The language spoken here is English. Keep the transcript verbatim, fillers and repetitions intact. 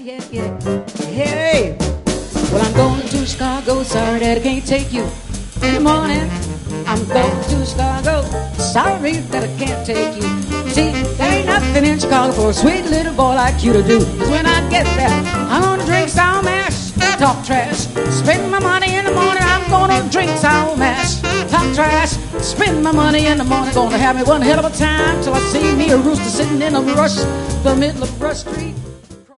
yeah, yeah. Hey, well, I'm going to Chicago. Sorry that I can't take you in the morning. I'm going to Chicago. Sorry that I can't take you. See, there ain't nothing in Chicago for a sweet little boy like you to do. 'Cause when I get there, I'm gonna drink sour mash, talk trash, spend my money in the morning. I'm gonna drink sour mash, talk trash, spend my money in the morning. Gonna have me one hell of a time till I see me a rooster sitting in a rush, the middle of Rush Street.